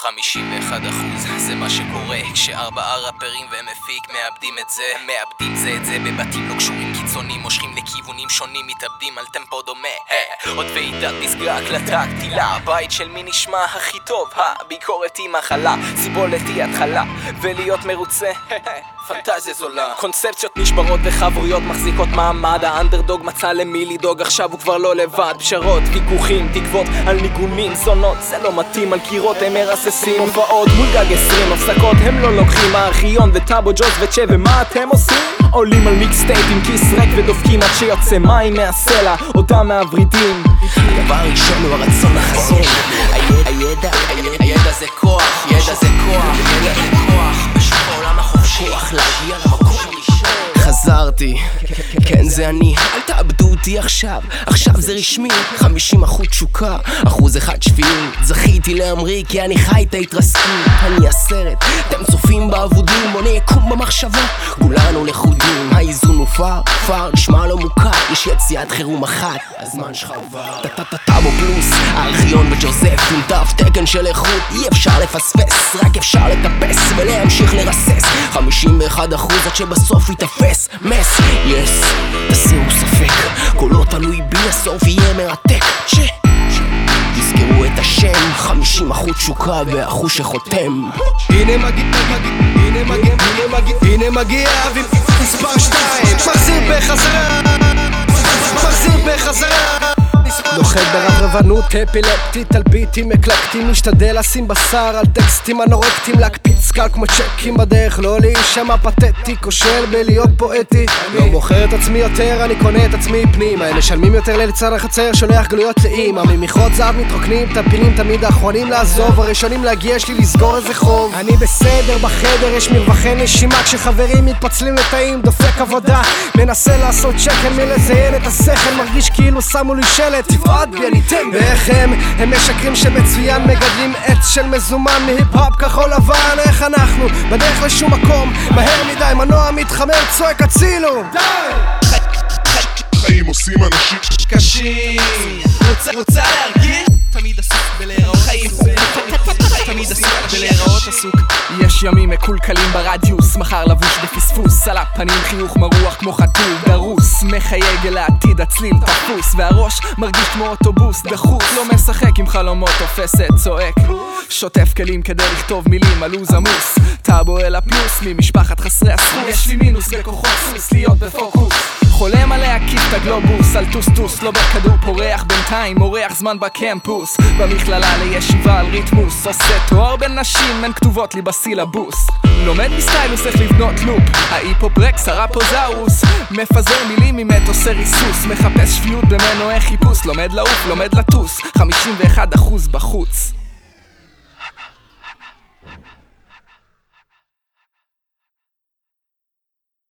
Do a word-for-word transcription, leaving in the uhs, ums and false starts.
חמישים ואחד אחוז זה מה שקורה כשארבעה ראפרים ומפיק מאבדים את זה. הם מאבדים זה את זה בבתים לא קשורים, קיצונים מושכים לכיוונים שונים, מתאבדים על טמפו דומה. עוד ועידת פסגה, הקלטה, קטילה, הבית של מי נשמע הכי טוב. הביקורת היא מחלה, סיבולת היא התחלה, ולהיות מרוצה פנטזיה זולה. קונספציות נשברות וחברויות מחזיקות מעמד, האנדרדוג מצא למי לדאוג, עכשיו הוא כבר לא לבד. פשרות, ויכוחים, תקוות על ניגונים, זונות זה לא מתאים, על קירות הם מרססים. הופעות מול גג עשרים, הפסקות הם לא לוקחים, הארכיון וטאבו ג'וז וצ'ה, ומה אתם עושים? עולים על מיקסטייפ עם כיס ריק ודופקים עד שיוצא מים מהסלע, אותם מהוורידים. הדבר הראשון הוא הרצון החזון. הידע, הידע זה כוח, ידע זה כוח, ידע זה כוח, בשוק העולם החופשי, כוח להגיע למקום הראשון. חזרתי, כן זה אני, אל תאבדו אותי עכשיו, עכשיו זה רשמי. חמישים אחוז תשוקה, אחוז אחד שפיות, זכיתי להמריא כי אני חי את ההתרסקות. אני הסרט, אתם צופים באבודים, מונה יקום במחשבה, כולנו לכודים. האיזון מופר, פר, נשמע לא מוכר, יש יציאת חירום אחת, הזמן שלך עבר. טאבו פלוס, הארכיון וג'וזף, עם תו תקן של איכות, אי אפשר לפספס, רק אפשר לטפס ולהמשיך לרסס. חמישים ואחד אחוז עד שבסוף יתפס מס, יס, תשימו ספק, קולו תלוי בי, הסוף יהיה מרתק. ש, תזכרו את השם, חמישים אחוז תשוקה ואחוז שחותם. הנה מגיע, הנה מגיע, הנה מגיע, הנה מגיע אביב מספר שתיים, מחזיר בחזרה, מחזיר בחזרה. נוחת ברברבנות אפילפטית על ביטים אקלקטיים, משתדל לשים בשר על טקסטים אנורקטיים, להקפיץ קל כמו צ'קים בדרך, לא להישמע פתטי, כושל בלהיות פואטי. לא מוכר את עצמי יותר, אני קונה את עצמי פנימה, הם משלמים יותר לליצן החצר, שולח גלויות לאמא, ממיכות זהב מתרוקנים, טפילים תמיד האחרונים לעזוב, הראשונים להגיע, יש לי לסגור איזה חוב. אני בסדר בחדר, יש מרווחי נשימה, כשחברים מתפצלים לתאים, דופק עבודה, מנסה לעשות שקל מלזיין את השכל, מרגיש כאילו שמו לי שלט, תפעד בי אני אתן. ואיך הם, הם משקרים שמצוין, מגדלים עץ של מזומן מהיפ-הופ כחול לבן. איך אנחנו בדרך לשום מקום, מהר מדי מנוע מתחמם, צועק הצילו די. חיים עושים אנשים קשים, רוצה, רוצה להרגיש, תמיד עסוק בלהיראות חיים, תמיד עסוק בלהיראות עסוק. יש ימים מקולקלים ברדיוס, מחר לבוש בפספוס, על הפנים חיוך מרוח כמו חתול דרוס, מחייג אל העתיד הצליל תפוס, והראש מרגיש כמו אוטובוס דחוס, לא משחק עם חלומות, תופסת צועק, שוטף כלים כדי לכתוב מילים על לוז עמוס, טאבו אל הפלוס ממשפחת חסרי הסחוס, יש לי מינוס בכוחות סוס להיות בפוקוס, חולם על להקיף את הגלובוס, על טוס טוס, לא בכדור פורח בינתיים, מורח זמן בקמפוס, במכללה לישיבה על ריתמוס, עושה תואר בין נשים, הן כתובות לי בסילבוס, לומד מסטיילוס איך לבנות לופ, ההיפ-הופ רקס, הראפוזאורוס, מפזר מילים עם עושה ריסוס, מחפש שפיות במנועי חיפוש, לומד לעוף, לומד לטוס, חמישים ואחד אחוז בחוץ.